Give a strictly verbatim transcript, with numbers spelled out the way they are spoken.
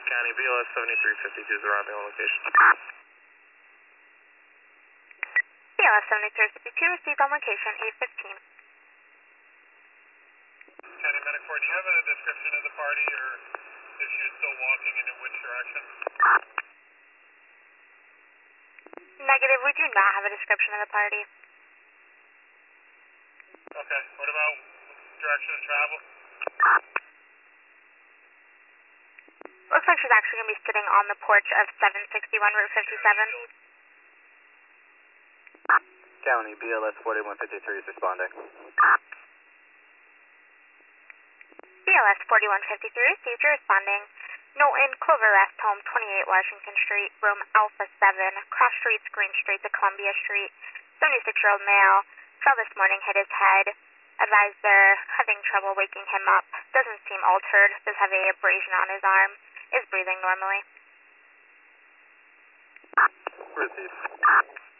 County B L S seventy-three fifty-two is the arrival location. B L S seventy-three fifty-two received on location eight fifteen. County Medic four, do you have a description of the party or if she was still walking and in which direction? Negative, we do not have a description of the party. Okay, what about direction of travel? Looks like she's actually going to be sitting on the porch of seven sixty-one Route fifty-seven. County B L S forty-one fifty-three is responding. B L S forty-one fifty-three received, you're responding. Knowlton, Clover Rest Home, twenty-eight Washington Street, room Alpha seven, cross streets, Green Street to Columbia Street. seventy-six-year-old male, fell this morning, hit his head. Advised they're having trouble waking him up. Doesn't seem altered, does have a abrasion on his arm. Is breathing normally. Received.